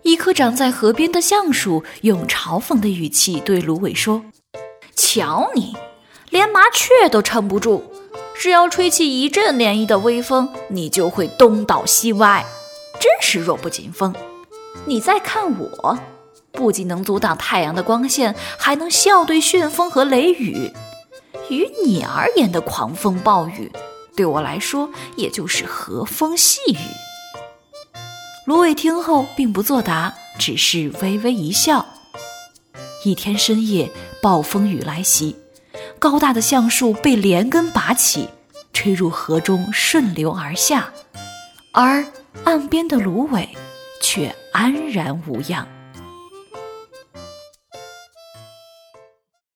一棵长在河边的橡树用嘲讽的语气对芦苇说：瞧你，连麻雀都撑不住，只要吹起一阵涟漪的微风，你就会东倒西歪，真是弱不禁风。你再看我，不仅能阻挡太阳的光线，还能笑对旋风和雷雨。于你而言的狂风暴雨，对我来说也就是和风细雨。芦苇听后并不作答，只是微微一笑。一天深夜，暴风雨来袭，高大的橡树被连根拔起，吹入河中顺流而下，而岸边的芦苇却安然无恙。